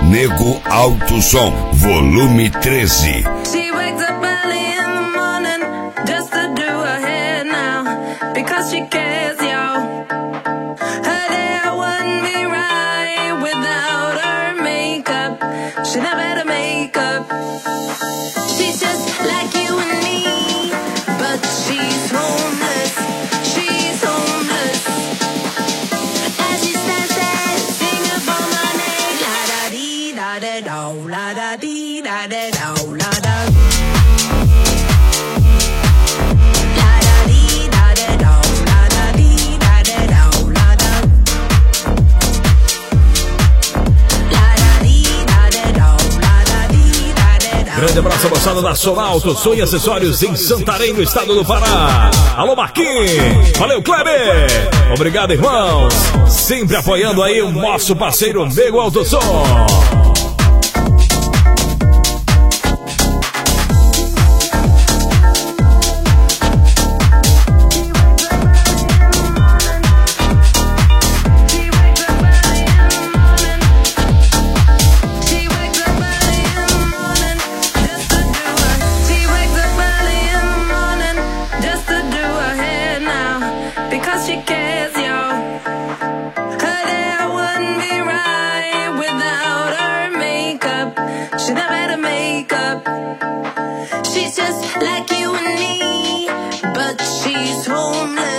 Nego Alto Som, volume 13. She wakes up early in the morning just to do her hair now because she cares, yo. Her hair wouldn't be right without her makeup. She never had a makeup. She's just like you and me, but she's homeless. She's homeless. As she stands there, singing for my name, la da dee da da do, la da dee da da do, la da. Grande abraço, moçada da Som Alto, Som e Acessórios em Santarém, no estado do Pará. Alô, Marquinhos. Valeu, Kleber. Obrigado, irmãos. Sempre apoiando aí o nosso parceiro Nego Alto Som. She's just like you and me, but she's homeless.